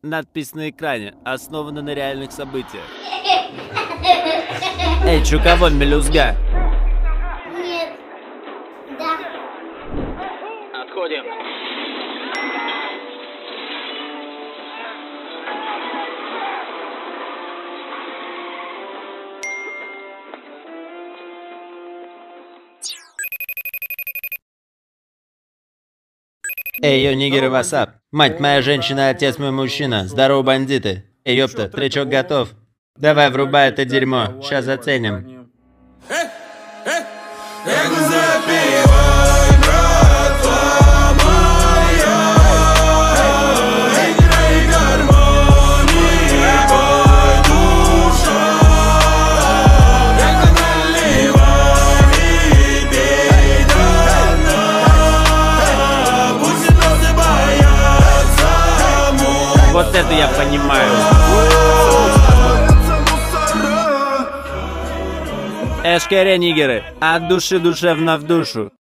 Надпись на экране. Основана на реальных событиях. Эй, чё кого, мелюзга? Нет. Да. Отходим. Эй, йо, нигеры, васап. Мать моя женщина, отец мой мужчина. Здорово, бандиты. Эй, ёпта, тречок готов. Давай, врубай это дерьмо. Сейчас заценим. Вот это я понимаю. Эшкере, нигеры, от души душевно в душу.